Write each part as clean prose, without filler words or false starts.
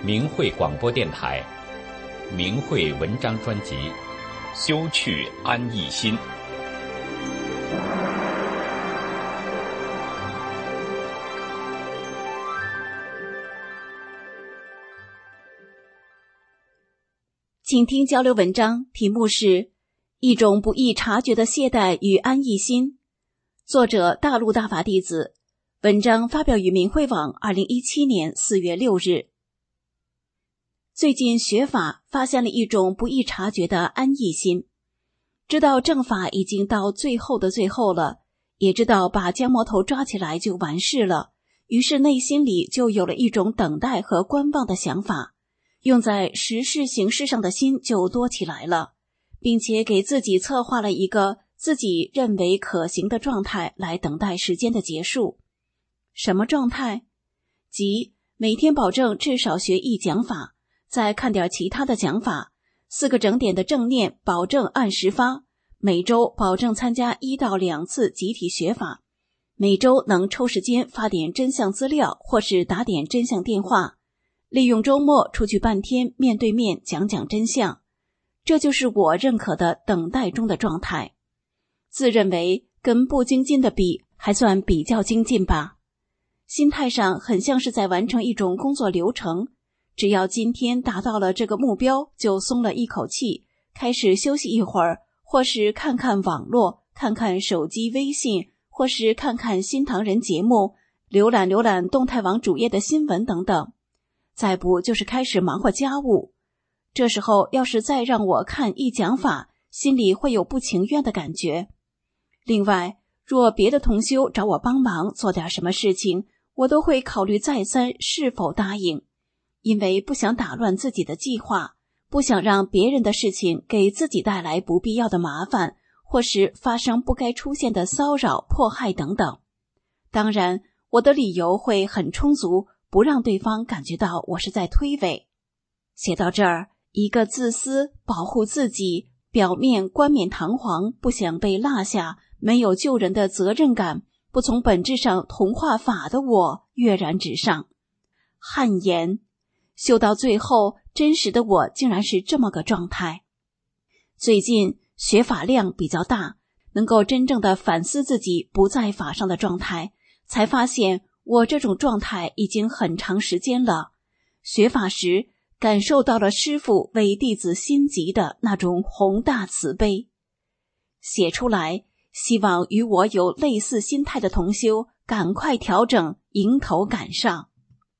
明慧广播电台明慧文章专辑《修去安逸心》。 请听交流文章，题目是一种不易察觉的懈怠与安逸心，作者大陆大法弟子，文章发表于明慧网2017年4月6日。最近学法发现了一种不易察觉的安逸心，知道正法已经到最后的最后了，也知道把降魔头抓起来就完事了，于是内心里就有了一种等待和观望的想法，用在实事行事上的心就多起来了，并且给自己策划了一个自己认为可行的状态来等待时间的结束。什么状态？即每天保证至少学一讲法，再看点其他的讲法，4个整点的正念保证按时发，每周保证参加1到2次集体学法，每周能抽时间发点真相资料或是打点真相电话，利用周末出去半天面对面讲讲真相。这就是我认可的等待中的状态，自认为跟不精进的比还算比较精进吧。心态上很像是在完成一种工作流程，只要今天达到了这个目标就松了一口气，开始休息一会儿，或是看看网络，看看手机微信，或是看看新唐人节目，浏览动态网主页的新闻等等，再不就是开始忙活家务。这时候要是再让我看一讲法，心里会有不情愿的感觉。另外，若别的同修找我帮忙做点什么事情，我都会考虑再三是否答应，因为不想打乱自己的计划，不想让别人的事情给自己带来不必要的麻烦，或是发生不该出现的骚扰、迫害等等。当然，我的理由会很充足，不让对方感觉到我是在推诿。写到这儿，一个自私、保护自己、表面冠冕堂皇、不想被落下、没有救人的责任感、不从本质上同化法的我跃然纸上。汗颜，修到最后，真实的我竟然是这么个状态。最近学法量比较大，能够真正的反思自己不在法上的状态，才发现我这种状态已经很长时间了。学法时感受到了师父为弟子心急的那种宏大慈悲。写出来，希望与我有类似心态的同修赶快调整，迎头赶上。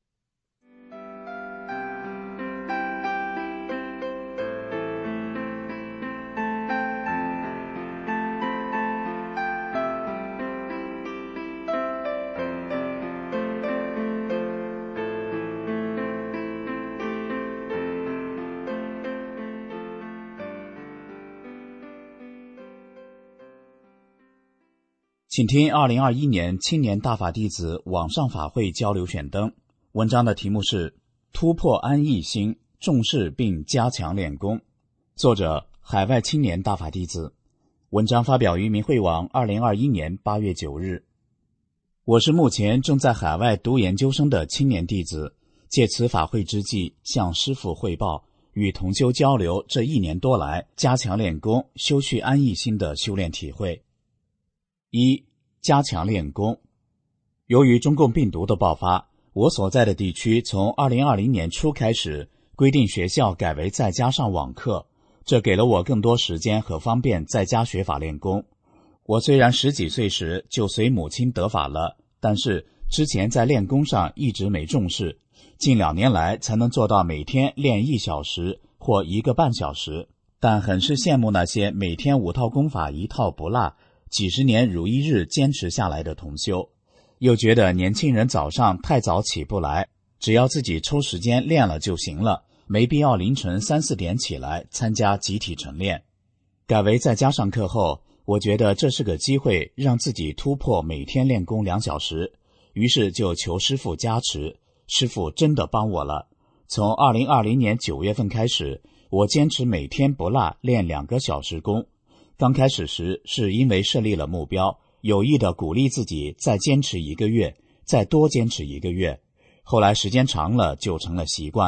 请听2021年青年大法弟子网上法会交流选灯，文章的题目是突破安逸心，重视并加强练功，作者海外青年大法弟子，文章发表于明慧网2021年8月9日。我是目前正在海外读研究生的青年弟子，借此法会之际向师父汇报，与同修交流这1年多来加强练功、修去安逸心的修炼体会。1. 加强练功。由于中共病毒的爆发，我所在的地区从2020年初开始规定学校改为在家上网课，这给了我更多时间和方便在家学法练功。我虽然10几岁时就随母亲得法了，但是之前在练功上一直没重视，近2年来才能做到每天练1小时或1个半小时，但很是羡慕那些每天5套功法1套不落，几十年如一日坚持下来的同修，又觉得年轻人早上太早起不来，只要自己抽时间练了就行了，没必要凌晨3、4点起来参加集体晨练。改为在家上课后，我觉得这是个机会让自己突破每天练功2小时，于是就求师父加持，师父真的帮我了。从2020年9月份开始，我坚持每天不落练2个小时功。刚开始时是因为设立了目标，有意的鼓励自己再坚持1个月，再多坚持1个月。后来时间长了就成了习惯，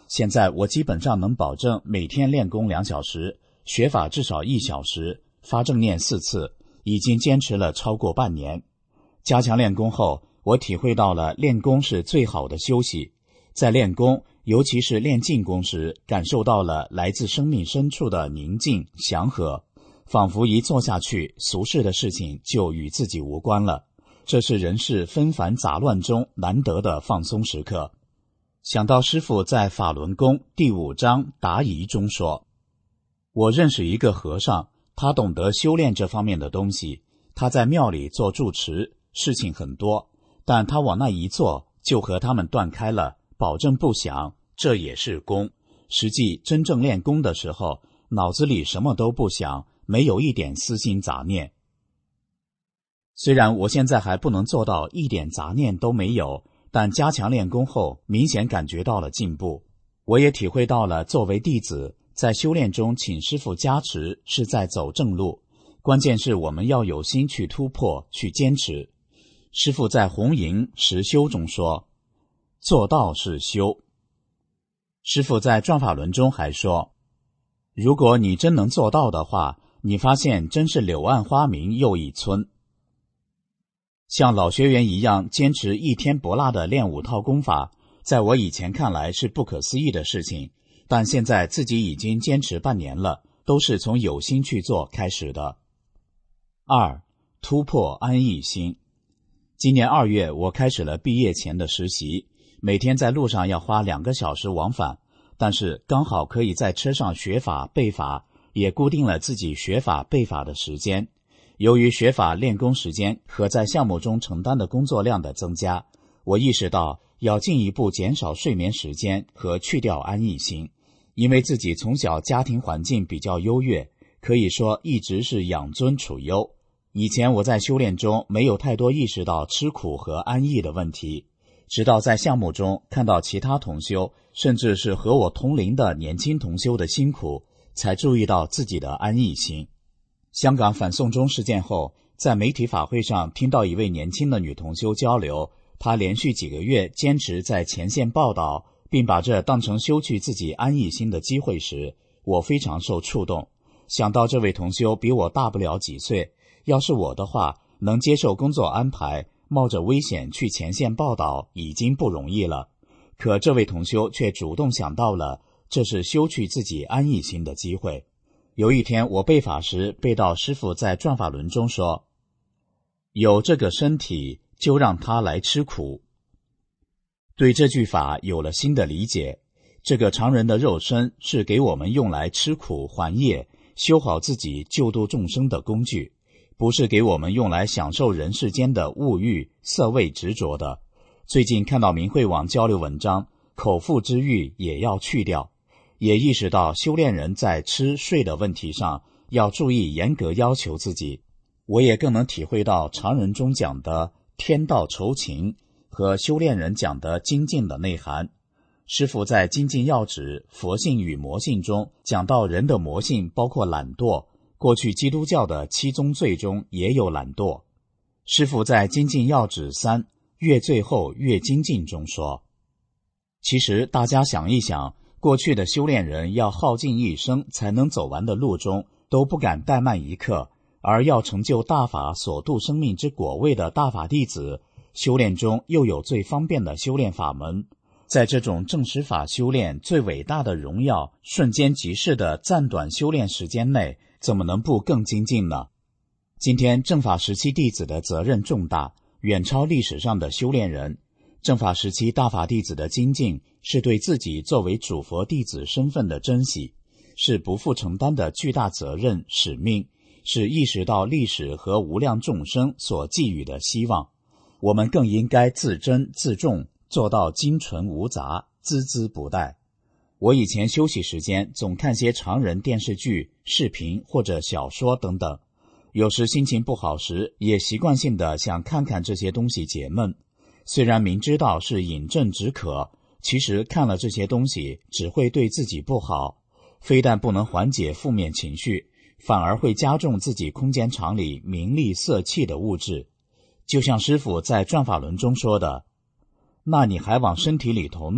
现在我基本上能保证每天练功2小时，学法至少1小时，发正念4次，已经坚持了超过半年。加强练功后，我体会到了练功是最好的休息。在练功，尤其是练静功时，感受到了来自生命深处的宁静祥和，仿佛一坐下去，俗世的事情就与自己无关了。这是人世纷繁杂乱中难得的放松时刻。想到师父在法轮功第5章答疑中说，我认识一个和尚，他懂得修炼这方面的东西，他在庙里做住持，事情很多，但他往那一坐，就和他们断开了，保证不想，这也是功。实际真正练功的时候，脑子里什么都不想，没有一点私心杂念。虽然我现在还不能做到一点杂念都没有，但加强练功后，明显感觉到了进步。我也体会到了作为弟子，在修炼中请师父加持是在走正路，关键是我们要有心去突破，去坚持。师父在红营实修中说，做到是修。师父在转法轮中还说，如果你真能做到的话，你发现真是柳暗花明又一村。像老学员一样坚持1天不落的练5套功法，在我以前看来是不可思议的事情，但现在自己已经坚持半年了，都是从有心去做开始的。2. 突破安逸心。今年2月，我开始了毕业前的实习，每天在路上要花2个小时往返，但是刚好可以在车上学法背法，也固定了自己学法背法的时间。由于学法练功时间和在项目中承担的工作量的增加，我意识到要进一步减少睡眠时间和去掉安逸心。因为自己从小家庭环境比较优越，可以说一直是养尊处优。以前我在修炼中没有太多意识到吃苦和安逸的问题，直到在项目中看到其他同修，甚至是和我同龄的年轻同修的辛苦，才注意到自己的安逸心。香港反送中事件后，在媒体法会上听到一位年轻的女同修交流，她连续几个月坚持在前线报道，并把这当成修去自己安逸心的机会时，我非常受触动。想到这位同修比我大不了几岁，要是我的话，能接受工作安排，冒着危险去前线报道已经不容易了。可这位同修却主动想到了，这是修去自己安逸心的机会。有一天我背法时，背到师父在转法轮中说，有这个身体，就让他来吃苦。对这句法有了新的理解，这个常人的肉身是给我们用来吃苦还业，修好自己救度众生的工具，不是给我们用来享受人世间的物欲色味执着的。最近看到明慧网交流文章，口腹之欲也要去掉，也意识到修炼人在吃睡的问题上要注意严格要求自己。我也更能体会到常人中讲的天道酬勤和修炼人讲的精进的内涵。师父在精进要旨佛性与魔性中讲到人的魔性包括懒惰，过去基督教的7宗罪中也有懒惰。师父在精进要旨3越最后越精进中说，其实大家想一想，过去的修炼人要耗尽一生才能走完的路中，都不敢怠慢一刻，而要成就大法所度生命之果位的大法弟子，修炼中又有最方便的修炼法门，在这种正实法修炼最伟大的荣耀瞬间即逝的暂短修炼时间内，怎么能不更精进呢？今天正法时期弟子的责任重大，远超历史上的修炼人。正法时期大法弟子的精进，是对自己作为主佛弟子身份的珍惜，是不负承担的巨大责任使命，是意识到历史和无量众生所寄予的希望。我们更应该自珍自重，做到精纯无杂，孜孜不怠。我以前休息时间总看些常人电视剧、视频或者小说等等，有时心情不好时，也习惯性的想看看这些东西解闷。虽然明知道是饮鸩止渴，其实看了这些东西只会对自己不好，非但不能缓解负面情绪，反而会加重自己空间场里名利色气的物质。就像师父在转法轮中说的，那你还往身体里头弄，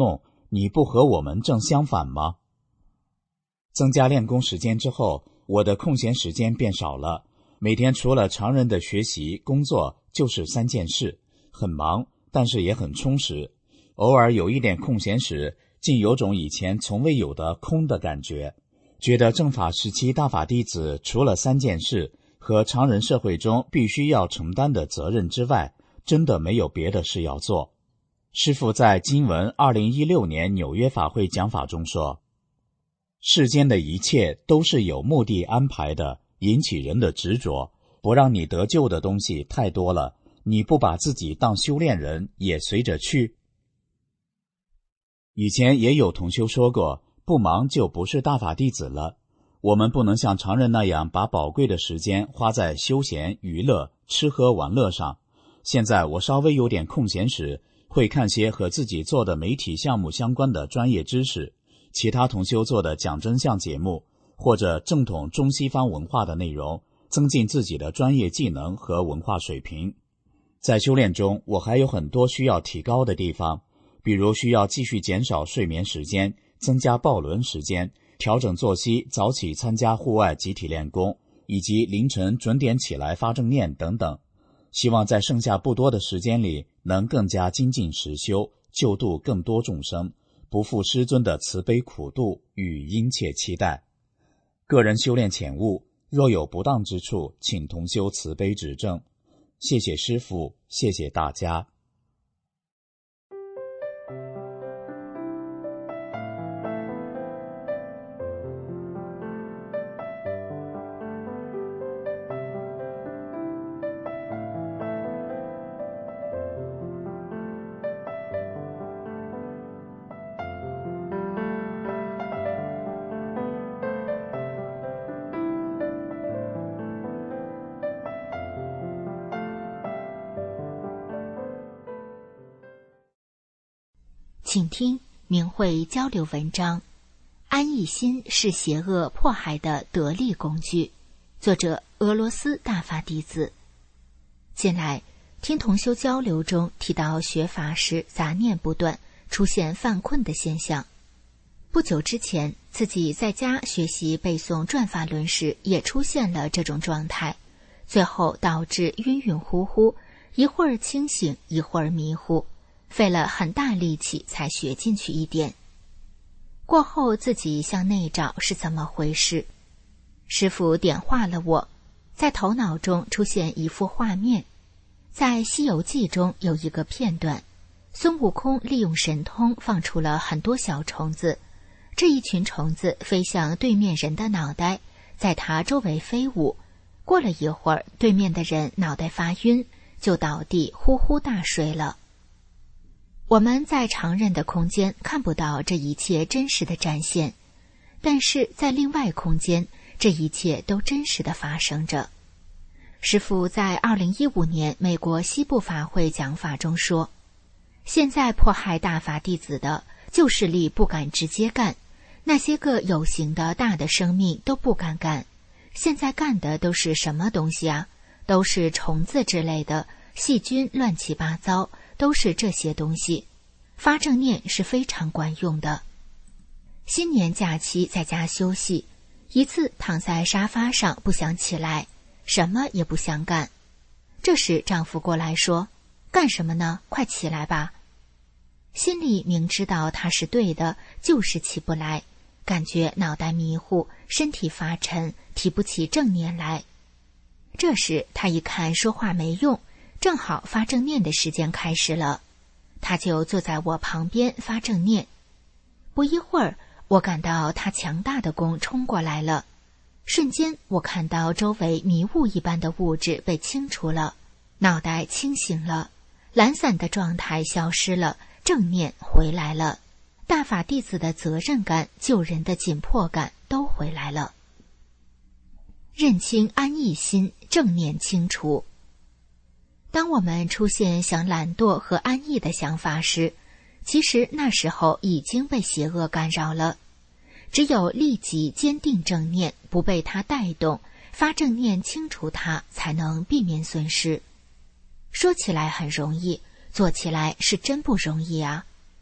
你不和我们正相反吗？增加练功时间之后，我的空闲时间变少了，每天除了常人的学习、工作，就是3件事，很忙，但是也很充实。偶尔有一点空闲时，竟有种以前从未有的空的感觉，觉得正法时期大法弟子除了3件事和常人社会中必须要承担的责任之外，真的没有别的事要做。师父在经文2016年纽约法会讲法中说，世间的一切都是有目的安排的，引起人的执着，不让你得救的东西太多了，你不把自己当修炼人，也随着去。以前也有同修说过，不忙就不是大法弟子了。我们不能像常人那样把宝贵的时间花在休闲、娱乐、吃喝玩乐上。现在我稍微有点空闲时，会看些和自己做的媒体项目相关的专业知识，其他同修做的讲真相节目，或者正统中西方文化的内容，增进自己的专业技能和文化水平。在修炼中，我还有很多需要提高的地方，比如需要继续减少睡眠时间，增加抱轮时间，调整作息，早起参加户外集体练功，以及凌晨准点起来发正念等等。希望在剩下不多的时间里，能更加精进实修，救度更多众生，不负师尊的慈悲苦度与殷切期待。个人修炼浅悟，若有不当之处，请同修慈悲指正。谢谢师父，谢谢大家。 请听明慧交流文章，安逸心是邪恶迫害的得力工具，作者俄罗斯大法弟子。近来听同修交流中提到学法时杂念不断，出现犯困的现象。不久之前自己在家学习背诵转法轮时也出现了这种状态，最后导致晕晕乎乎，一会儿清醒一会儿迷糊，费了很大力气才学进去一点。过后自己向内找是怎么回事，师父点化了我，在头脑中出现一幅画面。在《西游记》中有一个片段，孙悟空利用神通放出了很多小虫子，这一群虫子飞向对面人的脑袋，在他周围飞舞。过了一会儿，对面的人脑袋发晕，就倒地呼呼大睡了。我们在常人的空间看不到这一切真实的展现，但是在另外空间，这一切都真实的发生着。师父在2015年美国西部法会讲法中说，现在迫害大法弟子的旧势力不敢直接干，那些个有形的大的生命都不敢干，现在干的都是什么东西啊？都是虫子之类的，细菌乱七八糟，都是这些东西。发正念是非常管用的。新年假期在家休息，一次躺在沙发上不想起来，什么也不想干。这时丈夫过来说，干什么呢？快起来吧。心里明知道他是对的，就是起不来，感觉脑袋迷糊，身体发沉，提不起正念来。这时他一看说话没用，正好发正念的时间开始了，他就坐在我旁边发正念。不一会儿，我感到他强大的功冲过来了，瞬间我看到周围迷雾一般的物质被清除了，脑袋清醒了，懒散的状态消失了，正念回来了，大法弟子的责任感、救人的紧迫感都回来了。认清安逸心，正念清除。当我们出现想懒惰和安逸的想法时，其实那时候已经被邪恶干扰了。只有立即坚定正念，不被它带动，发正念清除它，才能避免损失。说起来很容易，做起来是真不容易啊。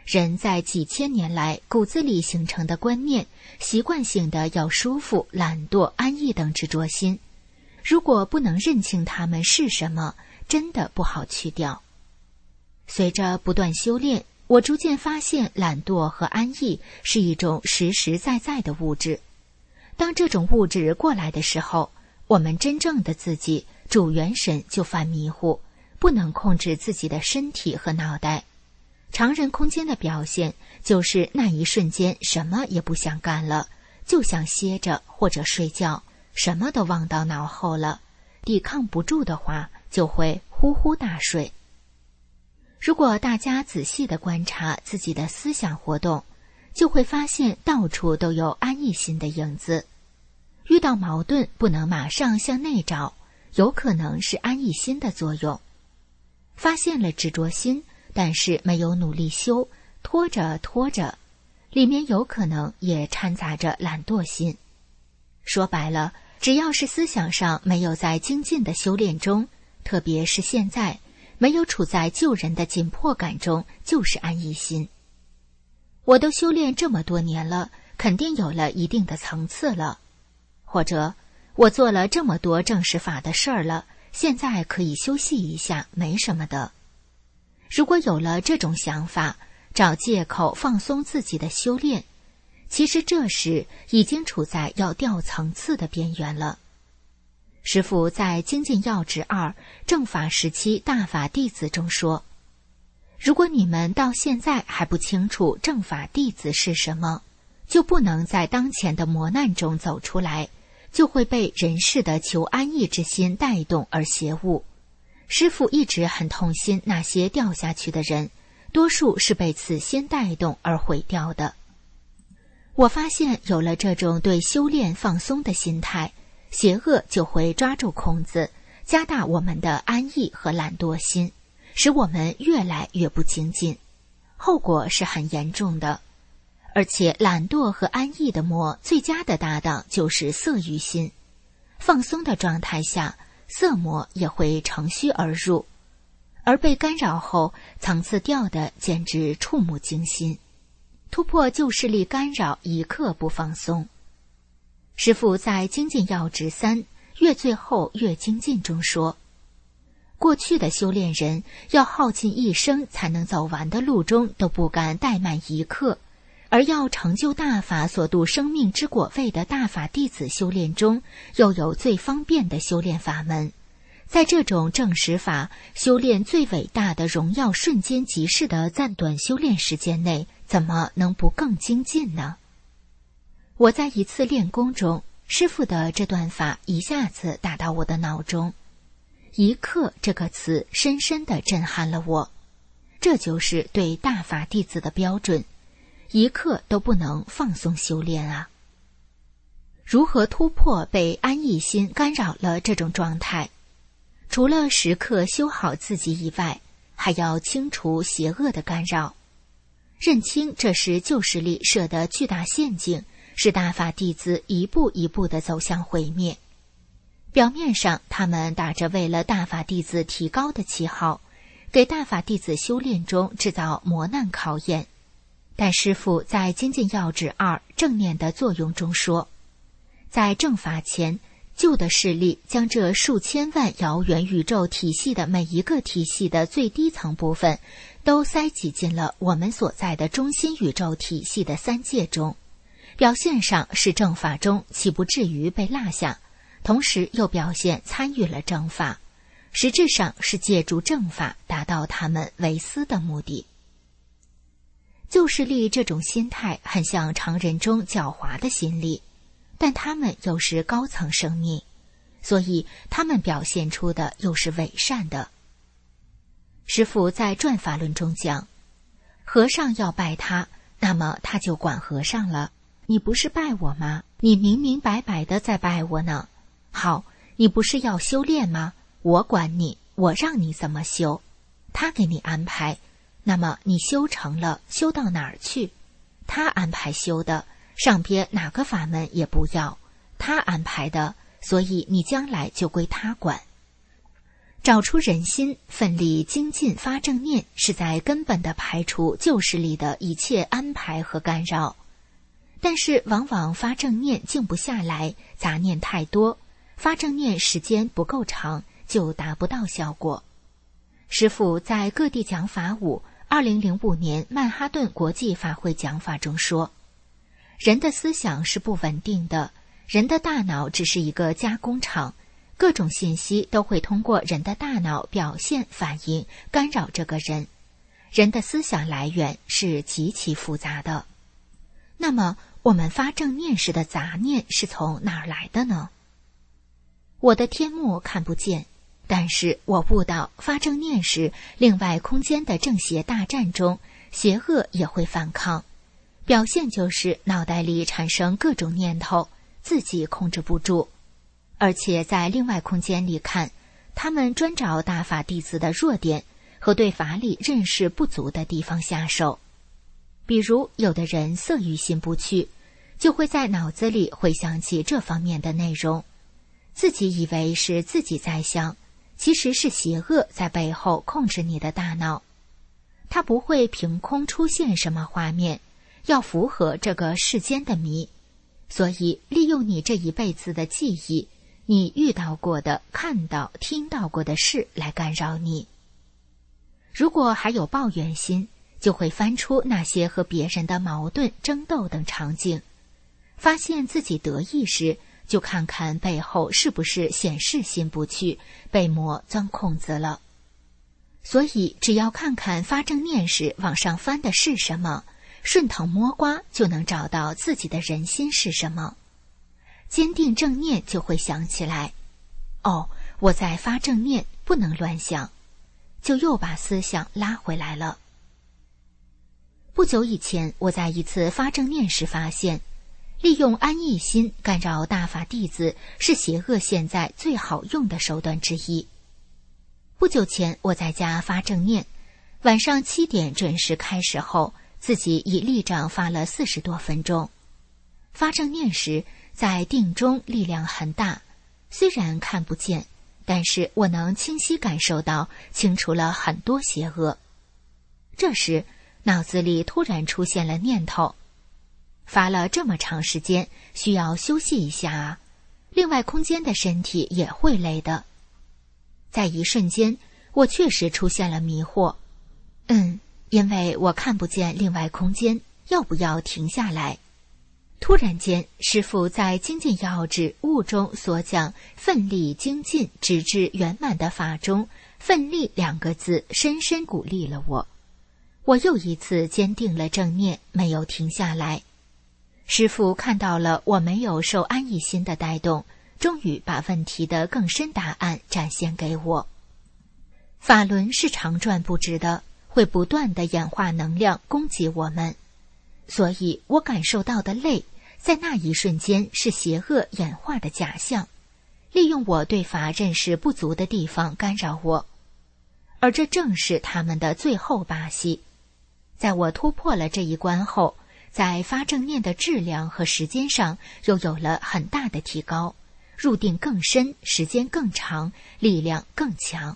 人在几千年来骨子里形成的观念，习惯性的要舒服、懒惰、安逸等执着心，如果不能认清它们是什么，真的不好去掉。随着不断修炼，我逐渐发现懒惰和安逸是一种实实在在的物质。当这种物质过来的时候，我们真正的自己主元神就犯迷糊，不能控制自己的身体和脑袋。常人空间的表现就是那一瞬间什么也不想干了，就想歇着或者睡觉，什么都忘到脑后了，抵抗不住的话就会呼呼大睡。如果大家仔细地观察自己的思想活动，就会发现到处都有安逸心的影子。遇到矛盾不能马上向内找，有可能是安逸心的作用。发现了执着心，但是没有努力修，拖着拖着，里面有可能也掺杂着懒惰心。说白了，只要是思想上没有在精进的修炼中，特别是现在没有处在救人的紧迫感中，就是安逸心。我都修炼这么多年了，肯定有了一定的层次了，或者我做了这么多正实法的事儿了，现在可以休息一下，没什么的。如果有了这种想法，找借口放松自己的修炼，其实这时已经处在要掉层次的边缘了。师父在《精进要旨2正法时期大法弟子》中说，如果你们到现在还不清楚正法弟子是什么，就不能在当前的磨难中走出来，就会被人世的求安逸之心带动而邪误。师父一直很痛心那些掉下去的人，多数是被此心带动而毁掉的。我发现有了这种对修炼放松的心态，邪恶就会抓住空子，加大我们的安逸和懒惰心，使我们越来越不精进，后果是很严重的。而且懒惰和安逸的魔最佳的搭档就是色欲心，放松的状态下，色魔也会乘虚而入，而被干扰后层次掉的简直触目惊心。突破旧势力干扰，一刻不放松。师父在《精进要旨3越最后越精进》中说，过去的修炼人要耗尽一生才能走完的路中都不敢怠慢一刻，而要成就大法所度生命之果位的大法弟子修炼中，又有最方便的修炼法门。在这种正实法修炼最伟大的荣耀瞬间即逝的暂短修炼时间内，怎么能不更精进呢？我在一次练功中，师父的这段法一下子打到我的脑中，一刻这个词深深地震撼了我。这就是对大法弟子的标准，一刻都不能放松修炼啊！如何突破被安逸心干扰了这种状态？除了时刻修好自己以外，还要清除邪恶的干扰，认清这是旧势力设的巨大陷阱，是大法弟子一步一步地走向毁灭。表面上他们打着为了大法弟子提高的旗号，给大法弟子修炼中制造磨难考验，但师父在《精进要旨2正念的作用中说，在正法前，旧的势力将这数千万遥远宇宙体系的每一个体系的最低层部分都塞挤进了我们所在的中心宇宙体系的三界中，表现上是正法中岂不至于被落下，同时又表现参与了正法，实质上是借助正法达到他们为私的目的。旧势力这种心态很像常人中狡猾的心理，但他们又是高层生命，所以他们表现出的又是伪善的。师父在转法论中讲，和尚要拜他，那么他就管和尚了。你不是拜我吗？你明明白白的在拜我呢。好，你不是要修炼吗？我管你，我让你怎么修，他给你安排，那么你修成了，修到哪儿去？他安排修的，上边哪个法门也不要，他安排的，所以你将来就归他管。 找出人心，奋力精进发正念，是在根本地排除旧势力的一切安排和干扰。但是往往发正念静不下来，杂念太多，发正念时间不够长，就达不到效果。师父在各地讲法舞2005年曼哈顿国际法会讲法中说，人的思想是不稳定的，人的大脑只是一个加工厂，各种信息都会通过人的大脑表现反应，干扰这个人。人的思想来源是极其复杂的。那么我们发正念时的杂念是从哪儿来的呢？我的天目看不见，但是我悟到发正念时，另外空间的正邪大战中，邪恶也会反抗，表现就是脑袋里产生各种念头，自己控制不住。而且在另外空间里看，他们专找大法弟子的弱点和对法理认识不足的地方下手。比如有的人色欲心不去，就会在脑子里回想起这方面的内容，自己以为是自己在想，其实是邪恶在背后控制你的大脑。它不会凭空出现什么画面，要符合这个世间的迷，所以利用你这一辈子的记忆，你遇到过的、看到、听到过的事来干扰你。如果还有抱怨心，就会翻出那些和别人的矛盾、争斗等场景，发现自己得意时，就看看背后是不是显示心不去，被魔钻空子了。所以只要看看发正念时往上翻的是什么，顺藤摸瓜就能找到自己的人心是什么。坚定正念就会想起来，哦，我在发正念，不能乱想，就又把思想拉回来了。不久以前，我在一次发正念时发现，利用安逸心干扰大法弟子是邪恶现在最好用的手段之一。不久前，我在家发正念，晚上7点准时开始后，自己以力掌发了40多分钟。发正念时，在定中力量很大，虽然看不见，但是我能清晰感受到清除了很多邪恶。这时脑子里突然出现了念头，发了这么长时间，需要休息一下啊，另外空间的身体也会累的。在一瞬间，我确实出现了迷惑，因为我看不见另外空间，要不要停下来？突然间，师父在精进要旨悟中所讲奋力精进直至圆满的法中，奋力2个字深深鼓励了我。我又一次坚定了正念，没有停下来。师父看到了我没有受安逸心的带动，终于把问题的更深答案展现给我。法轮是常转不止的，会不断地演化能量攻击我们，所以我感受到的累，在那一瞬间是邪恶演化的假象，利用我对法认识不足的地方干扰我，而这正是他们的最后把戏。在我突破了这一关后，在发正念的质量和时间上又有了很大的提高，入定更深，时间更长，力量更强。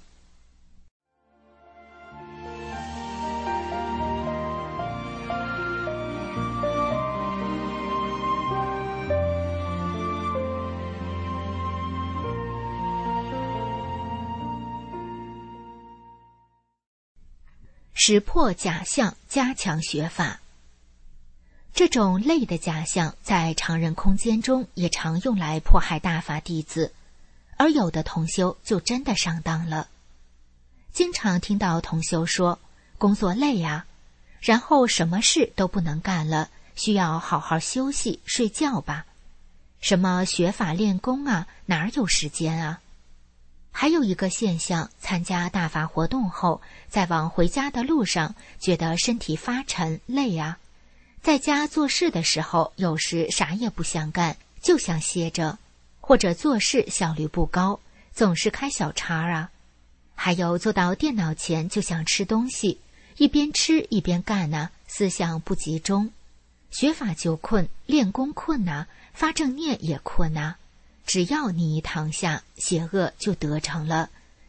识破假象，加强学法。这种类的假象在常人空间中也常用来迫害大法弟子，而有的同修就真的上当了。经常听到同修说工作累啊，然后什么事都不能干了，需要好好休息睡觉吧。什么学法练功啊，哪有时间啊？还有一个现象，参加大法活动后，在往回家的路上觉得身体发沉累啊，在家做事的时候有时啥也不想干，就想歇着，或者做事效率不高，总是开小差啊。还有坐到电脑前就想吃东西，一边吃一边干啊，思想不集中。学法就困，练功困啊，发正念也困啊。只要你一躺下，邪恶就得逞了，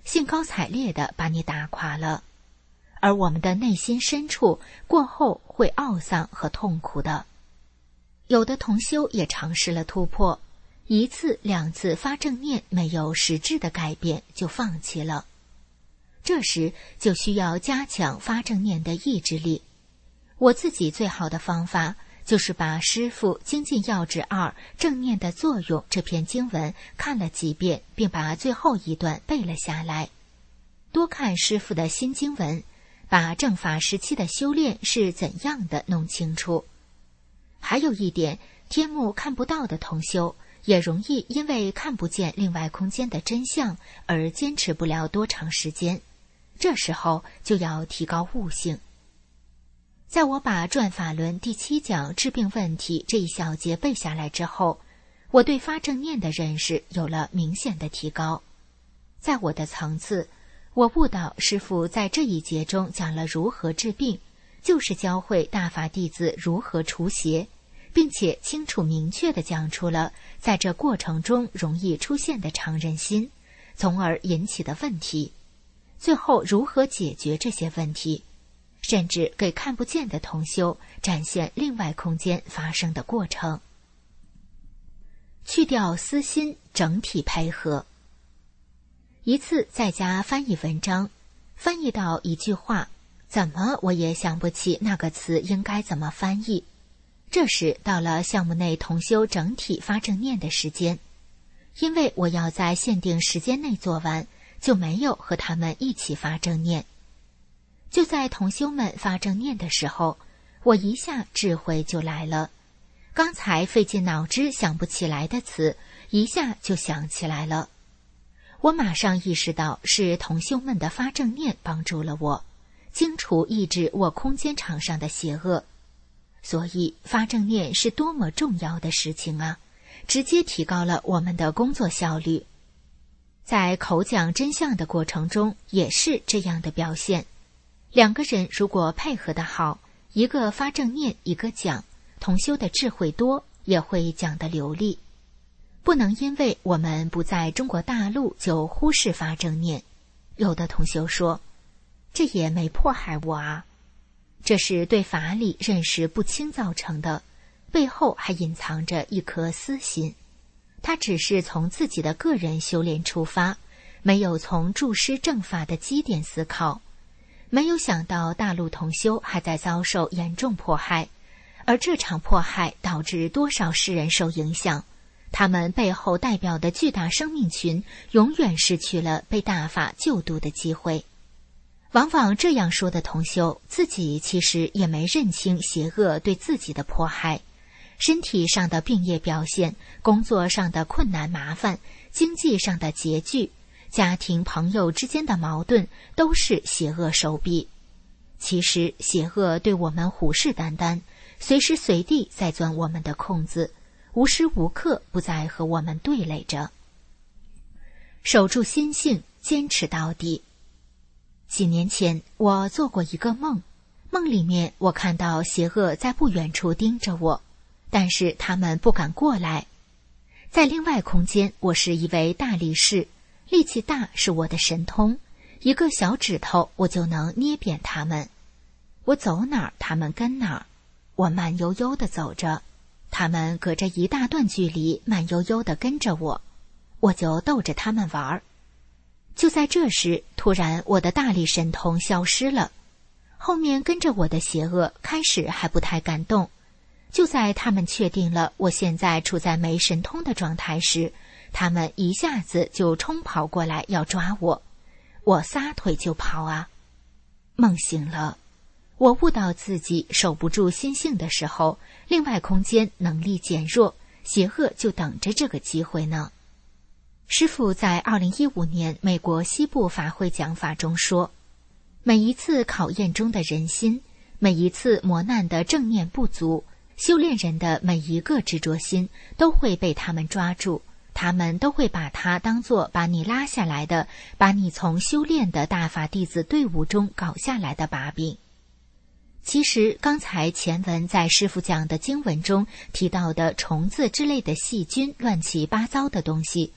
兴高采烈地把你打垮了，而我们的内心深处过后会懊丧和痛苦的。有的同修也尝试了突破，1次2次发正念没有实质的改变就放弃了。这时就需要加强发正念的意志力。我自己最好的方法就是把师父《精进要旨2正念的作用》这篇经文看了几遍，并把最后一段背了下来。多看师父的新经文，把正法时期的修炼是怎样的弄清楚。还有一点，天目看不到的同修也容易因为看不见另外空间的真相而坚持不了多长时间，这时候就要提高悟性。在我把转法轮第7讲治病问题这一小节背下来之后，我对发正念的认识有了明显的提高。在我的层次，我悟到师父在这一节中讲了如何治病，就是教会大法弟子如何除邪，并且清楚明确地讲出了在这过程中容易出现的常人心，从而引起的问题，最后如何解决这些问题，甚至给看不见的同修展现另外空间发生的过程。去掉私心，整体配合。一次在家翻译文章，翻译到一句话，怎么我也想不起那个词应该怎么翻译。这时到了项目内同修整体发正念的时间，因为我要在限定时间内做完，就没有和他们一起发正念。就在同修们发正念的时候，我一下智慧就来了，刚才费尽脑汁想不起来的词，一下就想起来了。我马上意识到是同修们的发正念帮助了我，清除抑制我空间场上的邪恶。所以发正念是多么重要的事情啊，直接提高了我们的工作效率。在口讲真相的过程中也是这样的表现。2个人如果配合得好，一个发正念，一个讲，同修的智慧多，也会讲得流利。不能因为我们不在中国大陆就忽视发正念。有的同修说，这也没迫害我啊。这是对法理认识不清造成的，背后还隐藏着一颗私心。他只是从自己的个人修炼出发，没有从注师正法的基点思考，没有想到大陆同修还在遭受严重迫害，而这场迫害导致多少世人受影响，他们背后代表的巨大生命群永远失去了被大法救度的机会。往往这样说的同修，自己其实也没认清邪恶对自己的迫害，身体上的病业表现，工作上的困难麻烦，经济上的拮据，家庭朋友之间的矛盾，都是邪恶手臂。其实邪恶对我们虎视眈眈，随时随地在钻我们的空子，无时无刻不在和我们对垒着。守住心性，坚持到底。几年前我做过一个梦，梦里面我看到邪恶在不远处盯着我，但是他们不敢过来。在另外空间，我是一位大力士，力气大是我的神通，一个小指头我就能捏扁他们。我走哪儿他们跟哪儿，我慢悠悠地走着，他们隔着一大段距离慢悠悠地跟着我，我就逗着他们玩。就在这时，突然我的大力神通消失了，后面跟着我的邪恶开始还不太敢动。就在他们确定了我现在处在没神通的状态时，他们一下子就冲跑过来要抓我，我撒腿就跑啊。梦醒了，我悟到自己守不住心性的时候，另外空间能力减弱，邪恶就等着这个机会呢。师父在2015年美国西部法会讲法中说，每一次考验中的人心，每一次磨难的正念不足，修炼人的每一个执着心都会被他们抓住，他们都会把它当作把你拉下来的，把你从修炼的大法弟子队伍中搞下来的把柄。其实刚才前文在师父讲的经文中提到的虫子之类的细菌，乱七八糟的东西，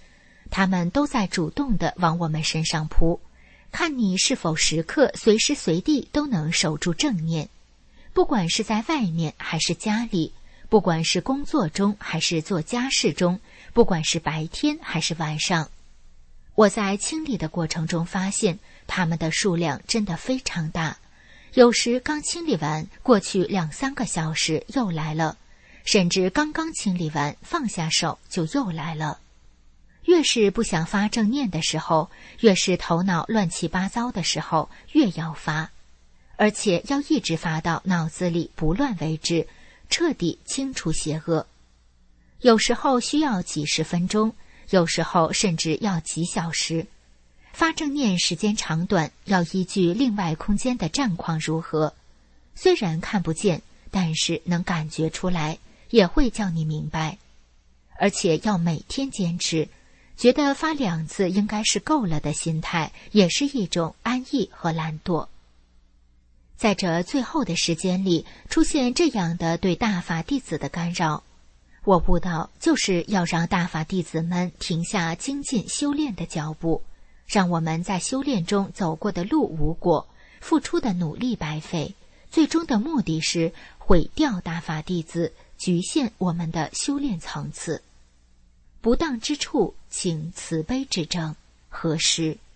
他们都在主动地往我们身上扑，看你是否时刻随时随地都能守住正念。不管是在外面还是家里，不管是工作中还是做家事中，不管是白天还是晚上，我在清理的过程中发现，它们的数量真的非常大。有时刚清理完，过去2-3个小时又来了，甚至刚刚清理完，放下手就又来了。越是不想发正念的时候，越是头脑乱七八糟的时候，越要发，而且要一直发到脑子里不乱为止，彻底清除邪恶。有时候需要几十分钟，有时候甚至要几小时。发正念时间长短要依据另外空间的战况如何，虽然看不见，但是能感觉出来，也会叫你明白。而且要每天坚持，觉得发2次应该是够了的心态，也是一种安逸和懒惰。在这最后的时间里，出现这样的对大法弟子的干扰，我悟到就是要让大法弟子们停下精进修炼的脚步，让我们在修炼中走过的路无果，付出的努力白费，最终的目的是毁掉大法弟子，局限我们的修炼层次。不当之处，请慈悲指正，何时